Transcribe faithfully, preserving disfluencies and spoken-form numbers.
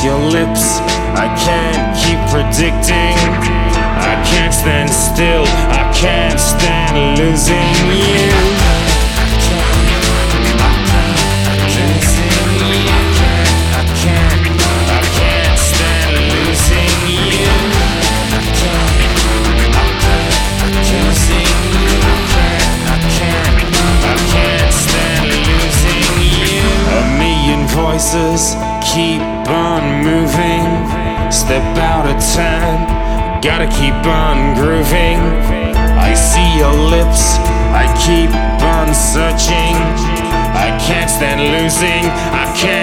kiss your lips. I can't keep predicting. I can't stand still. I can't stand losing you. Voices keep on moving, step out of time, gotta keep on grooving. I see your lips, I keep on searching. I can't stand losing, I can't